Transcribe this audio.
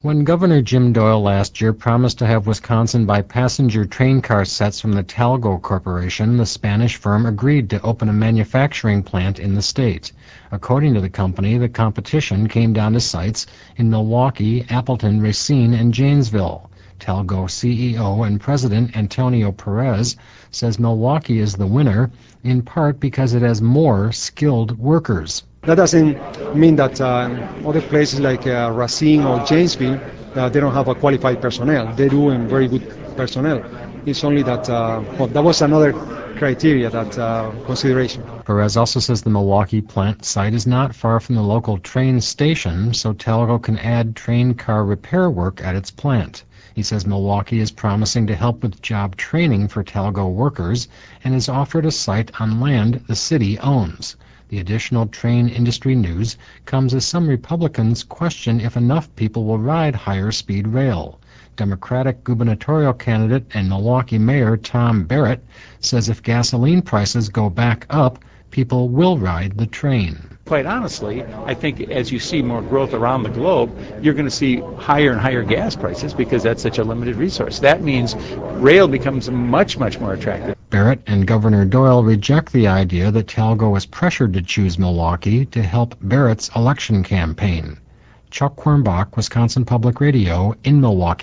When Governor Jim Doyle last year promised to have Wisconsin buy passenger train car sets from the Talgo Corporation, the Spanish firm agreed to open a manufacturing plant in the state. According to the company, the competition came down to sites in Milwaukee, Appleton, Racine, and Janesville. Talgo CEO and President Antonio Perez says Milwaukee is the winner, in part because it has more skilled workers. That doesn't mean that other places like Racine or Janesville, they don't have a qualified personnel. They do, and very good personnel. It's only that, that was another criteria, that consideration. Perez also says the Milwaukee plant site is not far from the local train station, so Talgo can add train car repair work at its plant. He says Milwaukee is promising to help with job training for Talgo workers and has offered a site on land the city owns. The additional train industry news comes as some Republicans question if enough people will ride higher-speed rail. Democratic gubernatorial candidate and Milwaukee Mayor Tom Barrett says if gasoline prices go back up, people will ride the train. Quite honestly, I think as you see more growth around the globe, you're going to see higher and higher gas prices because that's such a limited resource. That means rail becomes much, much more attractive. Barrett and Governor Doyle reject the idea that Talgo was pressured to choose Milwaukee to help Barrett's election campaign. Chuck Quirmbach, Wisconsin Public Radio, in Milwaukee.